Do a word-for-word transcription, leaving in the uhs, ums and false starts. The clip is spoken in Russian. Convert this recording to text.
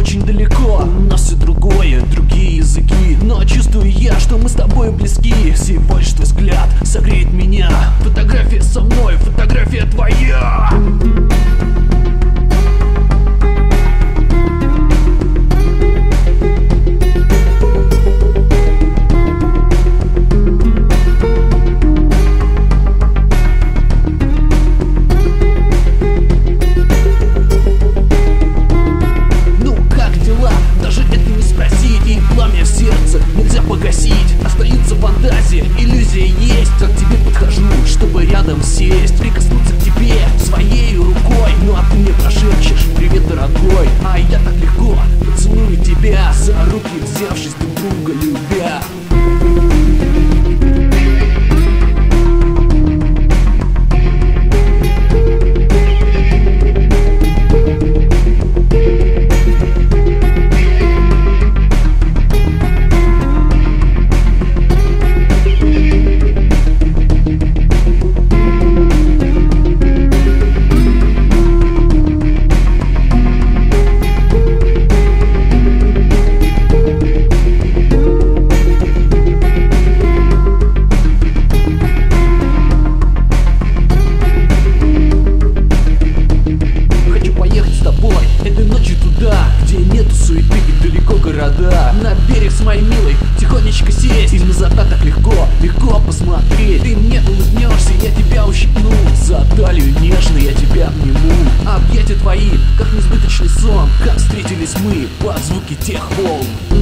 очень далеко. У нас все другое, другие языки, но чувствую я, что мы с тобой близки. Всего лишь твой взгляд согреет меня. Фотография со мной, фотография твоя. Нельзя погасить, остается фантазия, иллюзия есть. Как к тебе подхожу, чтобы рядом сесть, прикоснуться к тебе своей рукой. Ну а ты мне прошепчешь: привет, дорогой. А я так легко поцелую тебя, за руки взявшись, друг друга любя. Этой ночью туда, где нету суеты и далеко города. На берег с моей милой тихонечко сесть, и назад так легко, легко посмотреть. Ты мне улыбнешься, я тебя ущипну, за талию нежно я тебя обниму. Объятия твои, как несбыточный сон, как встретились мы под звуки тех волн.